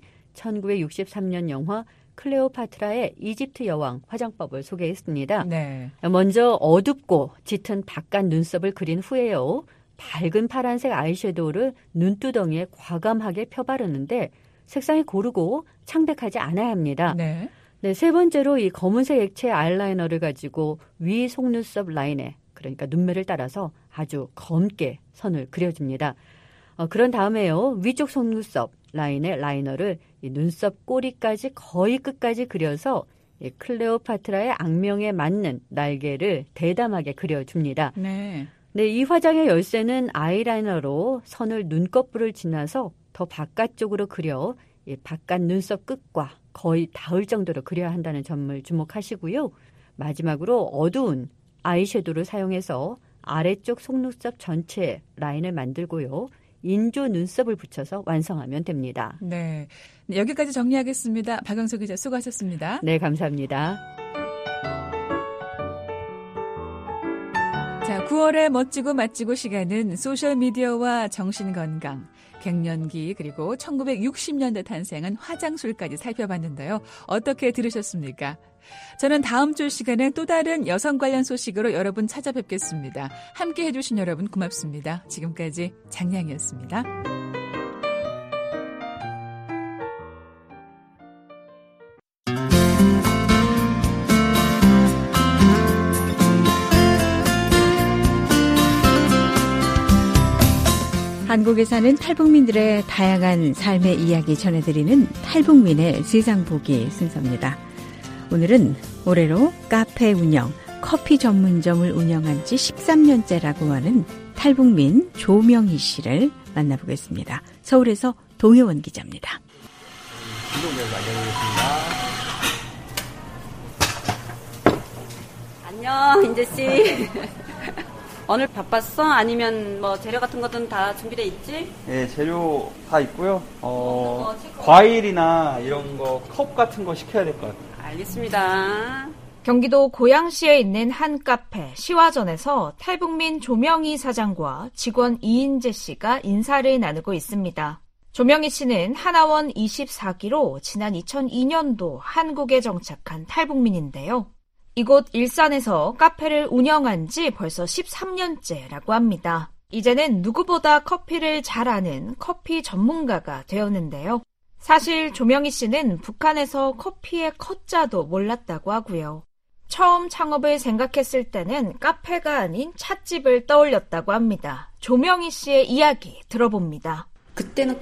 천구백육십삼 년 영화 클레오파트라의 이집트 여왕 화장법을 소개했습니다. 네. 먼저 어둡고 짙은 바깥 눈썹을 그린 후에요. 밝은 파란색 아이섀도우를 눈두덩이에 과감하게 펴바르는데 색상이 고르고 창백하지 않아야 합니다. 네. 네, 세 번째로 이 검은색 액체 아이라이너를 가지고 위 속눈썹 라인에, 그러니까 눈매를 따라서 아주 검게 선을 그려줍니다. 어, 그런 다음에요. 위쪽 속눈썹 라인에 라이너를 이 눈썹 꼬리까지 거의 끝까지 그려서 이 클레오파트라의 악명에 맞는 날개를 대담하게 그려줍니다. 네. 네, 이 화장의 열쇠는 아이라이너로 선을 눈꺼풀을 지나서 더 바깥쪽으로 그려 이 바깥 눈썹 끝과 거의 닿을 정도로 그려야 한다는 점을 주목하시고요. 마지막으로 어두운 아이섀도우를 사용해서 아래쪽 속눈썹 전체 라인을 만들고요. 인조 눈썹을 붙여서 완성하면 됩니다. 네. 여기까지 정리하겠습니다. 박영수 기자 수고하셨습니다. 네, 감사합니다. 자, 구월의 멋지고 맛지고 시간은 소셜미디어와 정신건강, 갱년기 그리고 천구백육십 년대 탄생한 화장술까지 살펴봤는데요. 어떻게 들으셨습니까? 저는 다음 주 시간에 또 다른 여성 관련 소식으로 여러분 찾아뵙겠습니다. 함께 해주신 여러분 고맙습니다. 지금까지 장량이었습니다. 한국에 사는 탈북민들의 다양한 삶의 이야기 전해드리는 탈북민의 세상 보기 순서입니다. 오늘은 올해로 카페 운영, 커피 전문점을 운영한 지 십삼 년째라고 하는 탈북민 조명희 씨를 만나보겠습니다. 서울에서 동혜원 기자입니다. 안녕, 인재씨. 오늘 바빴어? 아니면 뭐 재료 같은 것들은 다 준비돼 있지? 네, 재료 다 있고요. 어, 과일이나 이런 거, 컵 같은 거 시켜야 될 것 같아요. 알겠습니다. 경기도 고양시에 있는 한 카페 시화전에서 탈북민 조명희 사장과 직원 이인재 씨가 인사를 나누고 있습니다. 조명희 씨는 하나원 이십사 기로 지난 이천이 년도 한국에 정착한 탈북민인데요. 이곳 일산에서 카페를 운영한 지 벌써 십삼 년째라고 합니다. 이제는 누구보다 커피를 잘 아는 커피 전문가가 되었는데요. 사실 조명희 씨는 북한에서 커피의 컷자도 몰랐다고 하고요. 처음 창업을 생각했을 때는 카페가 아닌 찻집을 떠올렸다고 합니다. 조명희 씨의 이야기 들어봅니다. 그때는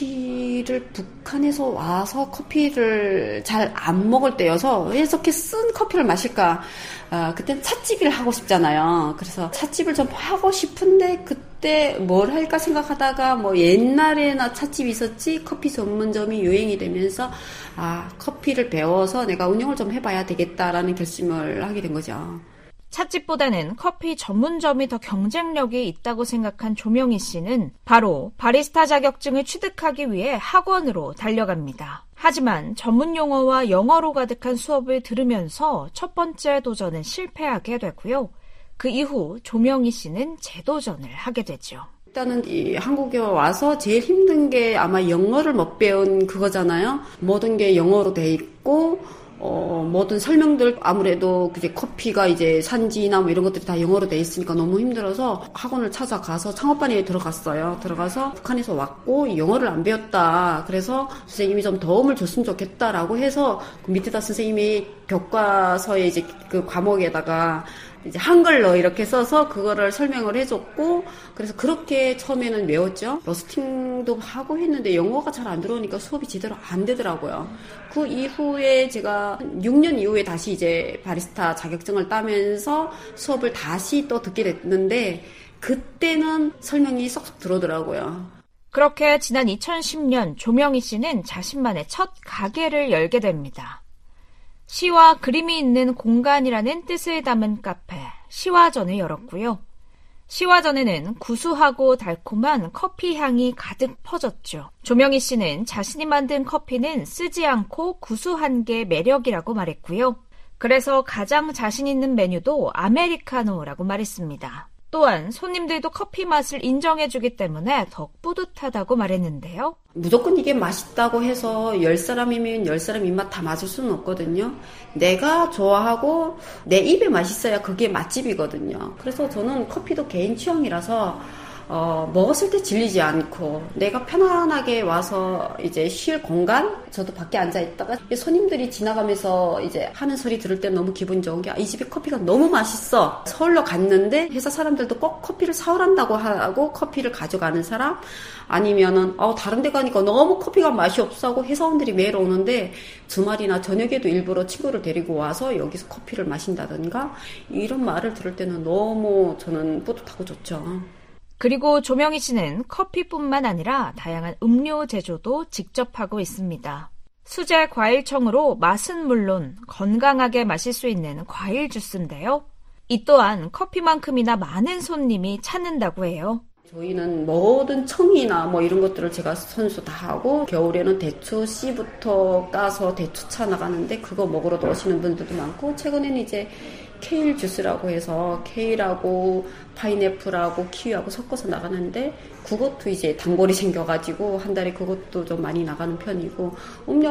커피를 북한에서 와서 커피를 잘 안 먹을 때여서 왜 이렇게 쓴 커피를 마실까? 아, 그때는 찻집을 하고 싶잖아요. 그래서 찻집을 좀 하고 싶은데 그때 뭘 할까 생각하다가 뭐 옛날에나 찻집이 있었지 커피 전문점이 유행이 되면서 아, 커피를 배워서 내가 운영을 좀 해봐야 되겠다라는 결심을 하게 된 거죠. 찻집보다는 커피 전문점이 더 경쟁력이 있다고 생각한 조명희 씨는 바로 바리스타 자격증을 취득하기 위해 학원으로 달려갑니다. 하지만 전문 용어와 영어로 가득한 수업을 들으면서 첫 번째 도전은 실패하게 되고요. 그 이후 조명희 씨는 재도전을 하게 되죠. 일단은 이 한국에 와서 제일 힘든 게 아마 영어를 못 배운 그거잖아요. 모든 게 영어로 돼 있고 어, 모든 설명들, 아무래도 그게 커피가 이제 산지나 뭐 이런 것들이 다 영어로 돼 있으니까 너무 힘들어서 학원을 찾아가서 창업반에 들어갔어요. 들어가서 북한에서 왔고 영어를 안 배웠다. 그래서 선생님이 좀 도움을 줬으면 좋겠다라고 해서 그 밑에다 선생님이 교과서에 이제 그 과목에다가 이제 한글로 이렇게 써서 그거를 설명을 해줬고, 그래서 그렇게 처음에는 외웠죠. 로스팅도 하고 했는데 영어가 잘 안 들어오니까 수업이 제대로 안 되더라고요. 그 이후에 제가 육 년 이후에 다시 이제 바리스타 자격증을 따면서 수업을 다시 또 듣게 됐는데, 그때는 설명이 쏙쏙 들어오더라고요. 그렇게 지난 이천십 년 조명희 씨는 자신만의 첫 가게를 열게 됩니다. 시와 그림이 있는 공간이라는 뜻을 담은 카페 시화전을 열었고요. 시화전에는 구수하고 달콤한 커피 향이 가득 퍼졌죠. 조명희 씨는 자신이 만든 커피는 쓰지 않고 구수한 게 매력이라고 말했고요. 그래서 가장 자신 있는 메뉴도 아메리카노라고 말했습니다. 또한 손님들도 커피 맛을 인정해주기 때문에 더 뿌듯하다고 말했는데요. 무조건 이게 맛있다고 해서 열 사람이면 열 사람 입맛 다 맞을 수는 없거든요. 내가 좋아하고 내 입에 맛있어야 그게 맛집이거든요. 그래서 저는 커피도 개인 취향이라서 어, 먹었을 때 질리지 않고 내가 편안하게 와서 이제 쉴 공간, 저도 밖에 앉아 있다가 손님들이 지나가면서 이제 하는 소리 들을 때 너무 기분 좋은 게 이 집에 커피가 너무 맛있어. 서울로 갔는데 회사 사람들도 꼭 커피를 사오란다고 하고 커피를 가져가는 사람, 아니면은 어, 다른 데 가니까 너무 커피가 맛이 없어 하고 회사원들이 매일 오는데 주말이나 저녁에도 일부러 친구를 데리고 와서 여기서 커피를 마신다든가 이런 말을 들을 때는 너무 저는 뿌듯하고 좋죠. 그리고 조명희 씨는 커피뿐만 아니라 다양한 음료 제조도 직접 하고 있습니다. 수제 과일청으로 맛은 물론 건강하게 마실 수 있는 과일 주스인데요. 이 또한 커피만큼이나 많은 손님이 찾는다고 해요. 저희는 모든 청이나 뭐 이런 것들을 제가 선수 다 하고, 겨울에는 대추 씨부터 까서 대추차 나가는데 그거 먹으러 오시는 분들도 많고, 최근에는 이제 케일 주스라고 해서 케일하고 파인애플하고 키위하고 섞어서 나가는데, 그것도 이제 단골이 생겨가지고 한 달에 그것도 좀 많이 나가는 편이고, 음료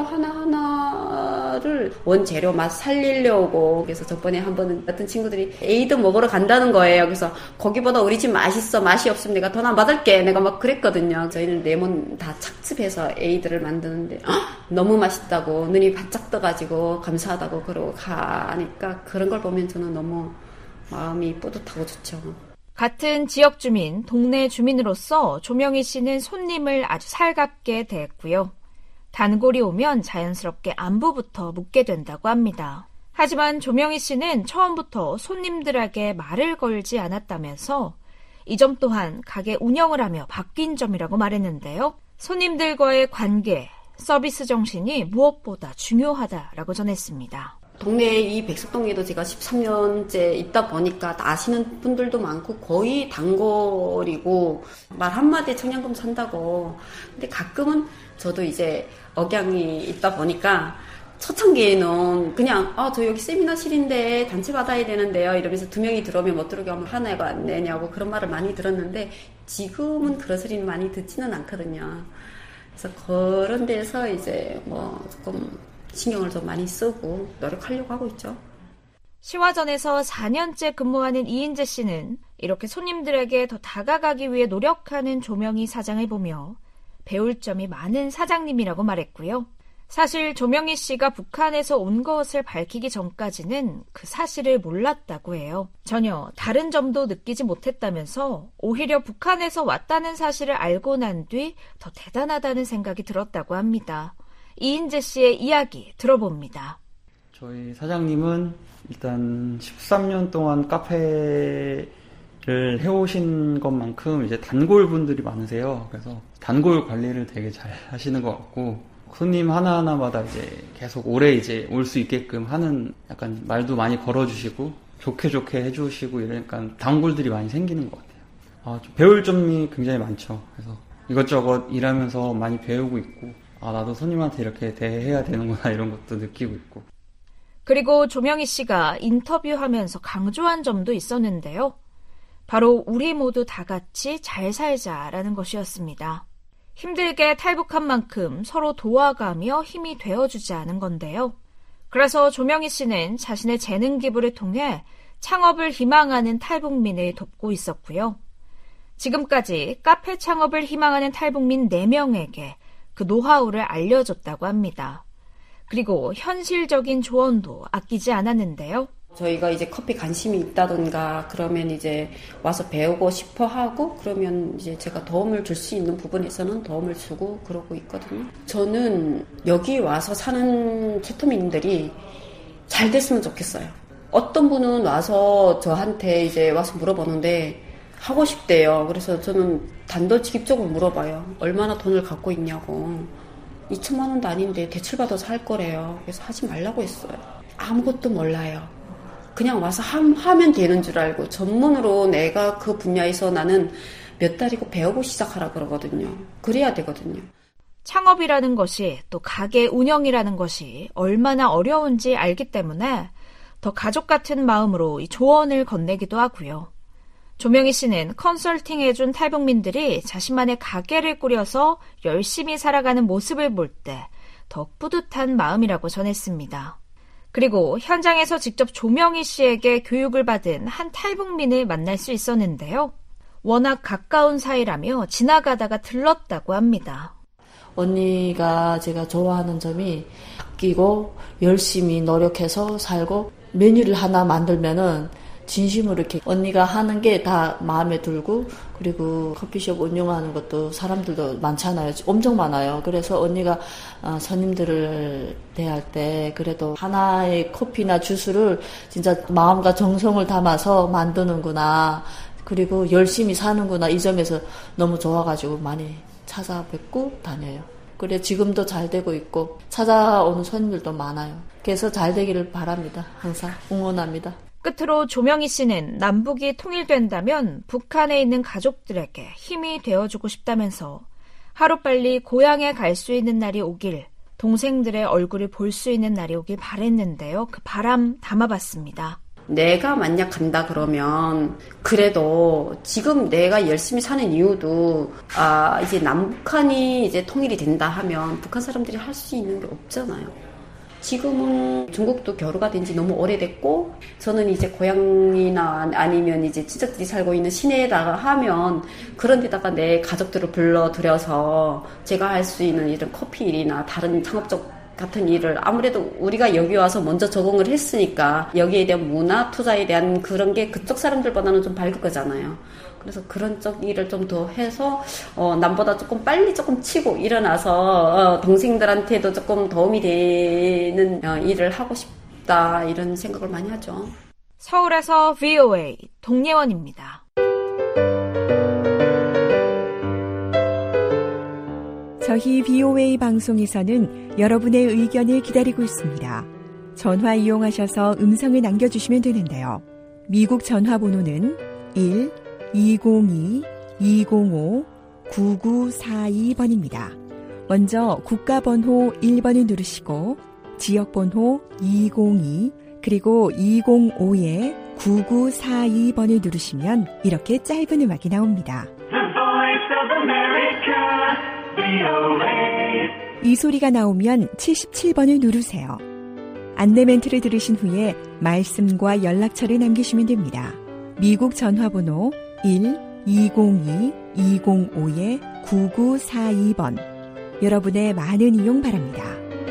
하나하나를 원재료 맛 살리려고, 그래서 저번에 한 번은 어떤 친구들이 에이드 먹으러 간다는 거예요. 그래서 거기보다 우리 집 맛있어, 맛이 없으면 내가 돈 안 받을게, 내가 막 그랬거든요. 저희는 레몬 다 착즙해서 에이드를 만드는데 너무 맛있다고 눈이 바짝 떠가지고 감사하다고 그러고 가니까, 그런 걸 보면 저는 너무 마음이 뿌듯하고 좋죠. 같은 지역 주민, 동네 주민으로서 조명희 씨는 손님을 아주 살갑게 대했고요. 단골이 오면 자연스럽게 안부부터 묻게 된다고 합니다. 하지만 조명희 씨는 처음부터 손님들에게 말을 걸지 않았다면서 이 점 또한 가게 운영을 하며 바뀐 점이라고 말했는데요. 손님들과의 관계, 서비스 정신이 무엇보다 중요하다라고 전했습니다. 동네에 이 백석동에도 제가 십삼 년째 있다 보니까 아시는 분들도 많고 거의 단골이고 말 한마디에 청량금 산다고. 근데 가끔은 저도 이제 억양이 있다 보니까 초창기에는 그냥 아, 저 여기 세미나실인데 단체 받아야 되는데요 이러면서 두 명이 들어오면 못 들어오게 하면 하나가 안 내냐고 그런 말을 많이 들었는데 지금은 그런 소리는 많이 듣지는 않거든요. 그래서 그런 데서 이제 뭐 조금 신경을 좀 많이 쓰고 노력하려고 하고 있죠. 시화전에서 사 년째 근무하는 이인재 씨는 이렇게 손님들에게 더 다가가기 위해 노력하는 조명희 사장을 보며 배울 점이 많은 사장님이라고 말했고요. 사실 조명희 씨가 북한에서 온 것을 밝히기 전까지는 그 사실을 몰랐다고 해요. 전혀 다른 점도 느끼지 못했다면서 오히려 북한에서 왔다는 사실을 알고 난 뒤 더 대단하다는 생각이 들었다고 합니다. 이인재 씨의 이야기 들어봅니다. 저희 사장님은 일단 십삼 년 동안 카페를 해오신 것만큼 이제 단골분들이 많으세요. 그래서 단골 관리를 되게 잘 하시는 것 같고 손님 하나하나마다 이제 계속 오래 이제 올 수 있게끔 하는 약간 말도 많이 걸어주시고 좋게 좋게 해주시고 이러니까 단골들이 많이 생기는 것 같아요. 아, 좀 배울 점이 굉장히 많죠. 그래서 이것저것 일하면서 많이 배우고 있고 아, 나도 손님한테 이렇게 대해야 되는구나 이런 것도 느끼고 있고. 그리고 조명희 씨가 인터뷰하면서 강조한 점도 있었는데요. 바로 우리 모두 다 같이 잘 살자라는 것이었습니다. 힘들게 탈북한 만큼 서로 도와가며 힘이 되어주자는 건데요. 그래서 조명희 씨는 자신의 재능 기부를 통해 창업을 희망하는 탈북민을 돕고 있었고요. 지금까지 카페 창업을 희망하는 탈북민 네 명에게 그 노하우를 알려줬다고 합니다. 그리고 현실적인 조언도 아끼지 않았는데요. 저희가 이제 커피 관심이 있다던가 그러면 이제 와서 배우고 싶어 하고 그러면 이제 제가 도움을 줄 수 있는 부분에서는 도움을 주고 그러고 있거든요. 저는 여기 와서 사는 최토민들이 잘 됐으면 좋겠어요. 어떤 분은 와서 저한테 이제 와서 물어보는데 하고 싶대요. 그래서 저는 단도직입적으로 물어봐요. 얼마나 돈을 갖고 있냐고. 이천만 원도 아닌데 대출받아서 할 거래요. 그래서 하지 말라고 했어요. 아무것도 몰라요. 그냥 와서 함, 하면 되는 줄 알고 전문으로 내가 그 분야에서 나는 몇 달이고 배우고 시작하라 그러거든요. 그래야 되거든요. 창업이라는 것이 또 가게 운영이라는 것이 얼마나 어려운지 알기 때문에 더 가족 같은 마음으로 이 조언을 건네기도 하고요. 조명희 씨는 컨설팅해준 탈북민들이 자신만의 가게를 꾸려서 열심히 살아가는 모습을 볼 때 더 뿌듯한 마음이라고 전했습니다. 그리고 현장에서 직접 조명희 씨에게 교육을 받은 한 탈북민을 만날 수 있었는데요. 워낙 가까운 사이라며 지나가다가 들렀다고 합니다. 언니가 제가 좋아하는 점이 아끼고 열심히 노력해서 살고 메뉴를 하나 만들면은 진심으로 이렇게 언니가 하는 게 다 마음에 들고 그리고 커피숍 운영하는 것도 사람들도 많잖아요. 엄청 많아요. 그래서 언니가 손님들을 대할 때 그래도 하나의 커피나 주스를 진짜 마음과 정성을 담아서 만드는구나. 그리고 열심히 사는구나. 이 점에서 너무 좋아가지고 많이 찾아뵙고 다녀요. 그래 지금도 잘 되고 있고 찾아오는 손님들도 많아요. 그래서 잘 되기를 바랍니다. 항상 응원합니다. 끝으로 조명희 씨는 남북이 통일된다면 북한에 있는 가족들에게 힘이 되어주고 싶다면서 하루빨리 고향에 갈 수 있는 날이 오길, 동생들의 얼굴을 볼 수 있는 날이 오길 바랬는데요. 그 바람 담아봤습니다. 내가 만약 간다 그러면 그래도 지금 내가 열심히 사는 이유도 아 이제 남북한이 이제 통일이 된다 하면 북한 사람들이 할 수 있는 게 없잖아요. 지금은 중국도 교류가 된 지 너무 오래됐고 저는 이제 고향이나 아니면 이제 친척들이 살고 있는 시내에다가 하면 그런 데다가 내 가족들을 불러들여서 제가 할 수 있는 이런 커피 일이나 다른 창업적 같은 일을 아무래도 우리가 여기 와서 먼저 적응을 했으니까 여기에 대한 문화, 투자에 대한 그런 게 그쪽 사람들보다는 좀 밝을 거잖아요. 그래서 그런 쪽 일을 좀 더 해서 어, 남보다 조금 빨리 조금 치고 일어나서 어, 동생들한테도 조금 도움이 되는 어, 일을 하고 싶다 이런 생각을 많이 하죠. 서울에서 브이오에이 동예원입니다. 저희 브이오에이 방송에서는 여러분의 의견을 기다리고 있습니다. 전화 이용하셔서 음성을 남겨주시면 되는데요. 미국 전화번호는 일 이공이 이공오 구구사이 번입니다. 먼저 국가번호 일 번을 누르시고 지역번호 이공이 그리고 이공오에 구구사이 번을 누르시면 이렇게 짧은 음악이 나옵니다. 이 소리가 나오면 칠십칠 번을 누르세요. 안내 멘트를 들으신 후에 말씀과 연락처를 남기시면 됩니다. 미국 전화번호 일 이공이 이공오에 구구사이 번. 여러분의 많은 이용 바랍니다.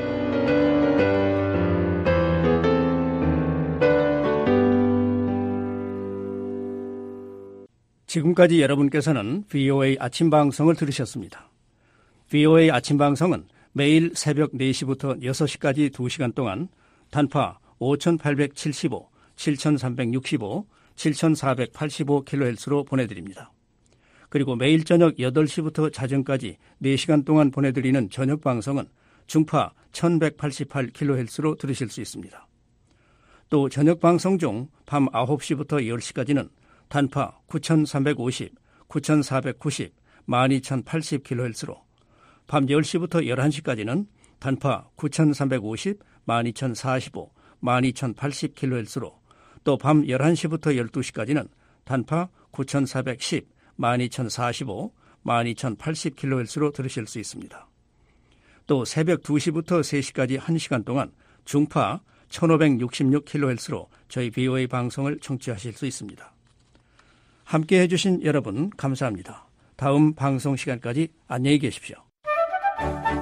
지금까지 여러분께서는 브이오에이 아침 방송을 들으셨습니다. 브이오에이 아침 방송은 매일 새벽 네 시부터 여섯 시까지 두 시간 동안 단파 오천팔백칠십오, 칠천삼백육십오, 칠천사백팔십오 킬로헤르츠로 보내드립니다. 그리고 매일 저녁 여덟 시부터 자정까지 네 시간 동안 보내드리는 저녁 방송은 중파 천백팔십팔 킬로헤르츠로 들으실 수 있습니다. 또 저녁 방송 중 밤 아홉 시부터 열 시까지는 단파 구천삼백오십, 구천사백구십, 만 이천팔십 킬로헤르츠로 밤 열 시부터 열한 시까지는 단파 구천삼백오십, 만 이천사십오, 만 이천팔십 킬로헤르츠로 또 밤 열한 시부터 열두 시까지는 단파 구천사백십, 만 이천사십오, 만 이천팔십 킬로헤르츠로 들으실 수 있습니다. 또 새벽 두 시부터 세 시까지 한 시간 동안 중파 천오백육십육 킬로헤르츠로 저희 브이오에이 방송을 청취하실 수 있습니다. 함께해 주신 여러분 감사합니다. 다음 방송 시간까지 안녕히 계십시오.